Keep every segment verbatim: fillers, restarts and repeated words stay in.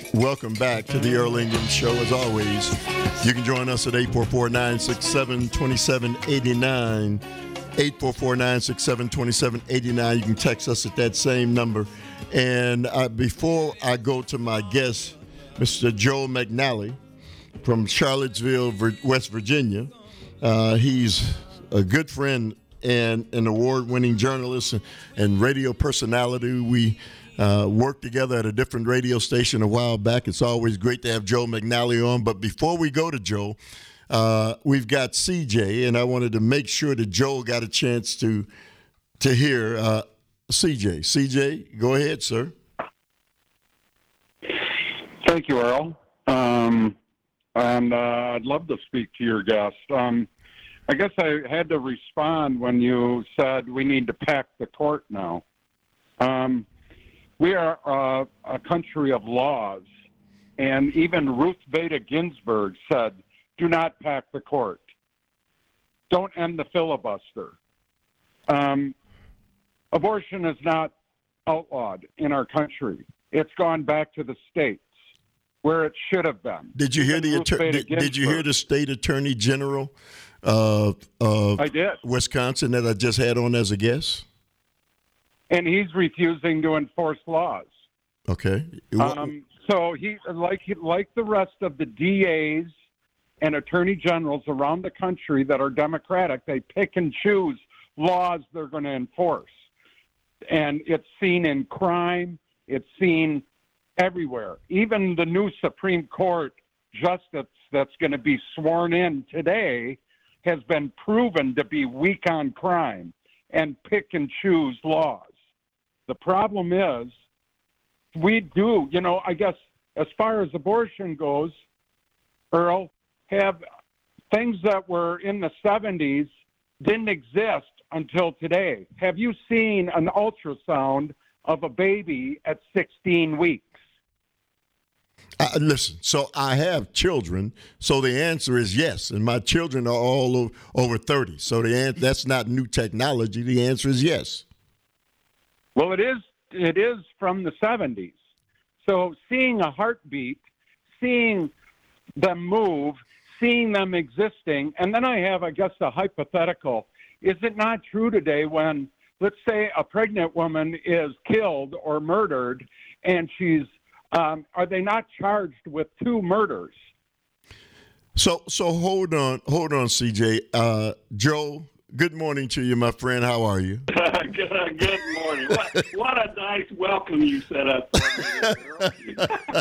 Welcome back to the Earl Ingram Show. As always, you can join us at eight four four, nine six seven, two seven eight nine. eight four four, nine six seven, two seven eight nine. You can text us at that same number. And uh, before I go to my guest, Mister Joe McNally from Charlottesville, West Virginia, uh, he's a good friend and an award-winning journalist and, and radio personality. We uh, worked together at a different radio station a while back. It's always great to have Joe McNally on. But before we go to Joe, uh, we've got C J, and I wanted to make sure that Joe got a chance to to hear uh, C J. C J, go ahead, sir. Thank you, Earl. Um, and uh, I'd love to speak to your guest. Um, I guess I had to respond when you said we need to pack the court now. Um, we are uh, a country of laws, and even Ruth Bader Ginsburg said, do not pack the court. Don't end the filibuster. Um, abortion is not outlawed in our country. It's gone back to the states where it should have been. Did you hear the attor- did, did you hear the state attorney general of uh, I did. Wisconsin that I just had on as a guest? And he's refusing to enforce laws. Okay. Um, so he, like like the rest of the D As and attorney generals around the country that are Democratic, they pick and choose laws they're going to enforce. And it's seen in crime. It's seen everywhere. Even the new Supreme Court justice that's going to be sworn in today has been proven to be weak on crime and pick and choose laws. The problem is we do, you know, I guess as far as abortion goes, Earl, have things that were in the seventies didn't exist until today. Have you seen an ultrasound of a baby at sixteen weeks? Uh, listen, so I have children, so the answer is yes, and my children are all over, over thirty. So the an- that's not new technology. The answer is yes. Well, it is. It is from the seventies. So seeing a heartbeat, seeing them move, seeing them existing, and then I have, I guess, a hypothetical. Is it not true today when, let's say, a pregnant woman is killed or murdered, and she's Um, are they not charged with two murders? So, so hold on, hold on, C J. Uh, Joe, good morning to you, my friend. How are you? good, good morning. What, what a nice welcome you set up for me,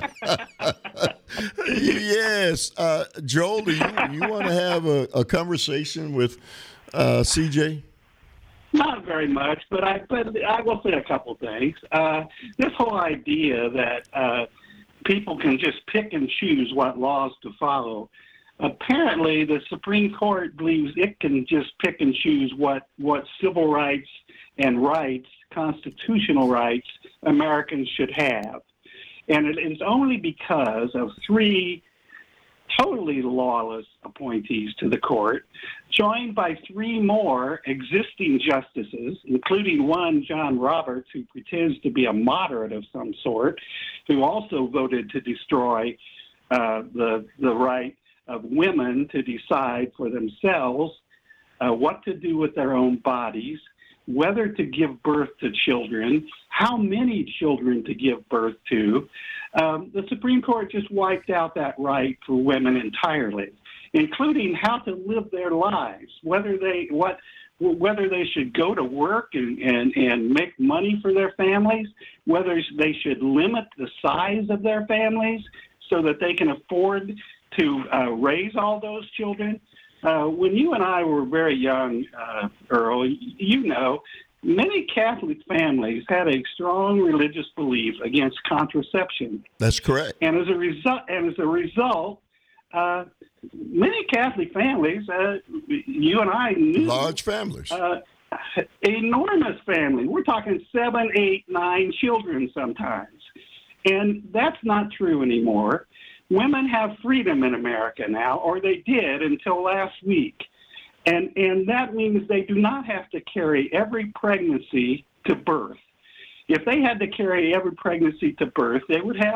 Yes, uh, Joel, do you you want to have a, a conversation with uh, C J? Not very much, but I but I will say a couple things. Uh, this whole idea that uh, people can just pick and choose what laws to follow. Apparently, the Supreme Court believes it can just pick and choose what, what civil rights and rights, constitutional rights, Americans should have. And it is only because of three totally lawless appointees to the court, joined by three more existing justices, including one, John Roberts, who pretends to be a moderate of some sort, who also voted to destroy uh, the the right of women to decide for themselves uh, what to do with their own bodies, whether to give birth to children, how many children to give birth to. Um, the Supreme Court just wiped out that right for women entirely, including how to live their lives, whether they what whether they should go to work and, and, and make money for their families, whether they should limit the size of their families so that they can afford to uh, raise all those children. Uh, when you and I were very young, uh, Earl, you know, many Catholic families had a strong religious belief against contraception. That's correct. And as a result, and as a result, uh, many Catholic families, uh, you and I knew, large families, uh, enormous family. We're talking seven, eight, nine children sometimes, and that's not true anymore. Women have freedom in America now, or they did until last week. And and that means they do not have to carry every pregnancy to birth. If they had to carry every pregnancy to birth, they would have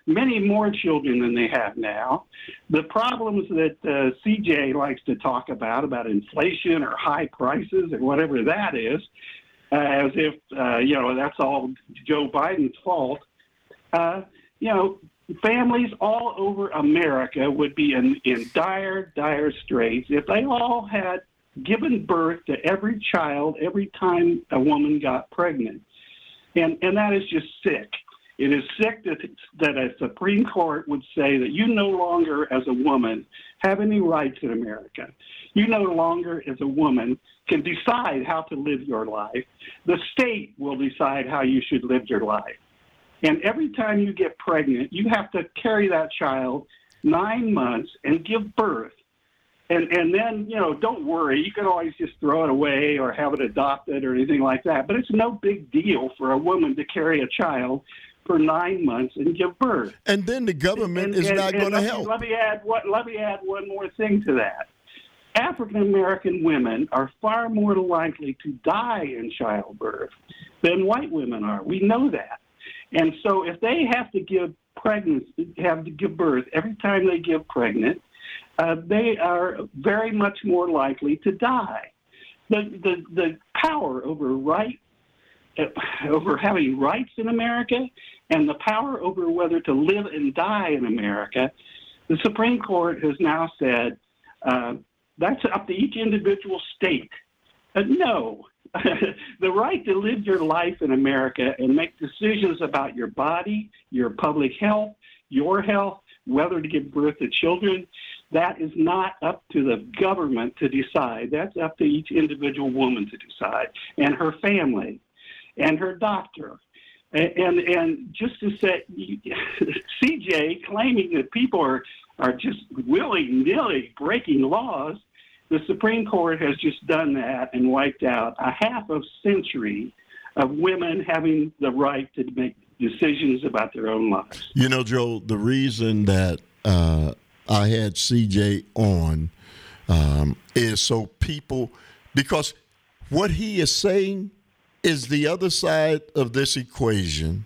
many more children than they have now. The problems that uh, C J likes to talk about, about inflation or high prices or whatever that is, uh, as if, uh, you know, that's all Joe Biden's fault. Uh, you know, families all over America would be in, in dire, dire straits if they all had given birth to every child every time a woman got pregnant. And and that is just sick. It is sick that, that a Supreme Court would say that you no longer, as a woman, have any rights in America. You no longer, as a woman, can decide how to live your life. The state will decide how you should live your life. And every time you get pregnant, you have to carry that child nine months and give birth. And and then, you know, don't worry. You can always just throw it away or have it adopted or anything like that. But it's no big deal for a woman to carry a child for nine months and give birth. And then the government and, is and, not and going to let help. Me, let me add what. Let me add one more thing to that. African American women are far more likely to die in childbirth than white women are. We know that. And so if they have to give pregnancy, have to give birth every time they give pregnant, uh, they are very much more likely to die. The the the power over right uh, over having rights in America and the power over whether to live and die in America, the Supreme Court has now said uh, that's up to each individual state. Uh, no. The right to live your life in America and make decisions about your body, your public health, your health, whether to give birth to children, that is not up to the government to decide. That's up to each individual woman to decide, and her family, and her doctor. And and, and just to say, C J claiming that people are, are just willy-nilly breaking laws, the Supreme Court has just done that and wiped out a half a century of women having the right to make decisions about their own lives. You know, Joe, the reason that uh, I had C J on um, is so people, because what he is saying is the other side of this equation.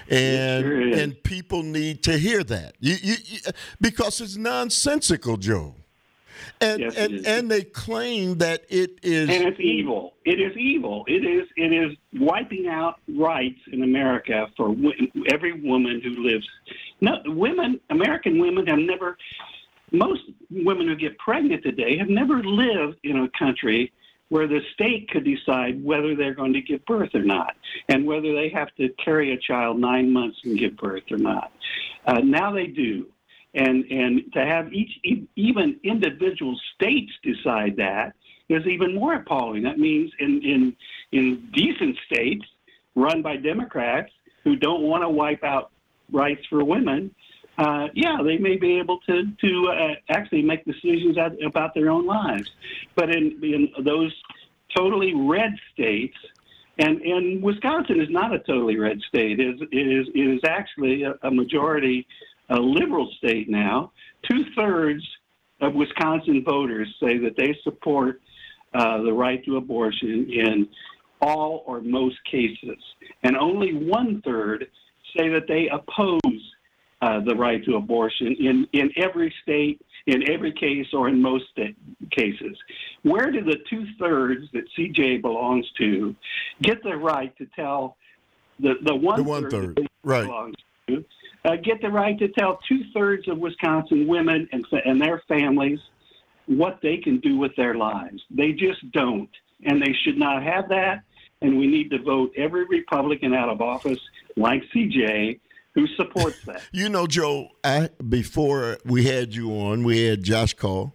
And sure and people need to hear that you, you, you, because it's nonsensical, Joe. And yes, and, and they claim that it is, and it's evil. It is evil. It is it is wiping out rights in America for w- every woman who lives. No, women, American women have never. Most women who get pregnant today have never lived in a country where the state could decide whether they're going to give birth or not, and whether they have to carry a child nine months and give birth or not. Uh, now they do. And and to have each even individual states decide that is even more appalling. That means in in in decent states run by Democrats who don't want to wipe out rights for women, uh, yeah, they may be able to to uh, actually make decisions about their own lives. But in in those totally red states, and and Wisconsin is not a totally red state. It is it is it is actually a, a majority. A liberal state now. Two-thirds of Wisconsin voters say that they support uh, the right to abortion in all or most cases. And only one-third say that they oppose uh, the right to abortion in, in every state, in every case, or in most sta- cases. Where do the two-thirds that C J belongs to get the right to tell the, the one-third, the one-third. that Right. belongs to, Uh, get the right to tell two-thirds of Wisconsin women and, and their families what they can do with their lives? They just don't, and they should not have that, and we need to vote every Republican out of office, like C J, who supports that. You know, Joe, I, before we had you on, we had Josh Call,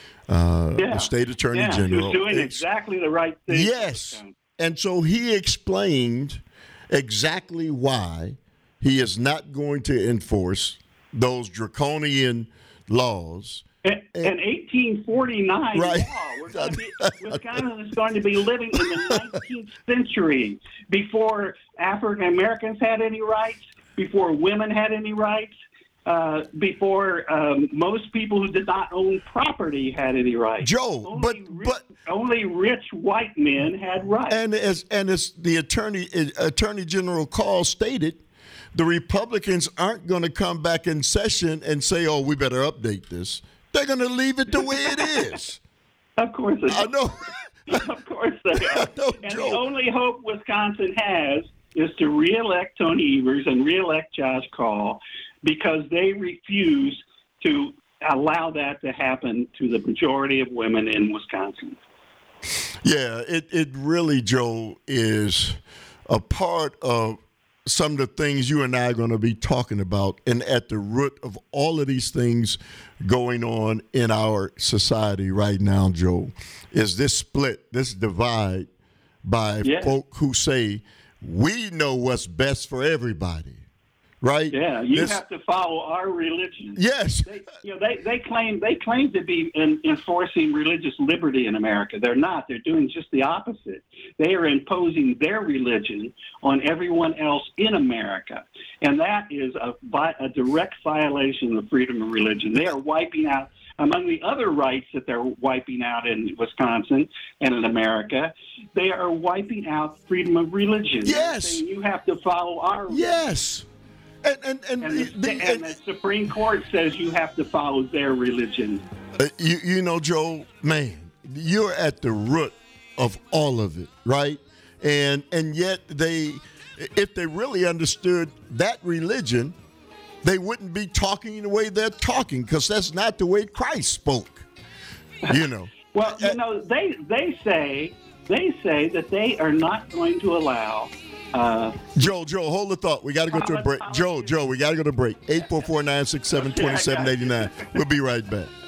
uh, yeah. the state attorney yeah, general. who's doing It's, exactly the right thing. yes, and so he explained exactly why he is not going to enforce those draconian laws. An, an eighteen forty-nine Right. law. We're going to be, Wisconsin is going to be living in the nineteenth century, before African Americans had any rights, before women had any rights, uh, before um, most people who did not own property had any rights. Joe, only but rich, but only rich white men had rights. and as and as the attorney Attorney General Call stated, the Republicans aren't going to come back in session and say, oh, we better update this. They're going to leave it the way it is. Of course they I know. Of course they are. know, and Joe. the only hope Wisconsin has is to reelect Tony Evers and reelect Josh Call, because they refuse to allow that to happen to the majority of women in Wisconsin. Yeah, it, it really, Joe, is a part of some of the things you and I are going to be talking about, and at the root of all of these things going on in our society right now, Joe, is this split, this divide by Yeah. folk who say, we know what's best for everybody, right? Yeah, you This- have to follow our religion. Yes. They, you know, they, they claim they claim to be in, enforcing religious liberty in America. They're not. They're doing just the opposite. They are imposing their religion on everyone else in America, and that is a, vi- a direct violation of freedom of religion. They are wiping out, among the other rights that they're wiping out in Wisconsin and in America, they are wiping out freedom of religion. They're Yes. saying you have to follow our religion. Yes. And, and, and, And the, the- and and- the Supreme Court says you have to follow their religion. Uh, you, you know, Joe, man, you're at the root of all of it, right? And and yet they, if they really understood that religion, they wouldn't be talking the way they're talking, because that's not the way Christ spoke. You know. Well, you know, they they say they say that they are not going to allow. Uh, Joe, Joe, hold the thought. We got to go to a break. Joe, Joe, we got to go to break. eight four four, nine six seven, two seven eight nine. We'll be right back.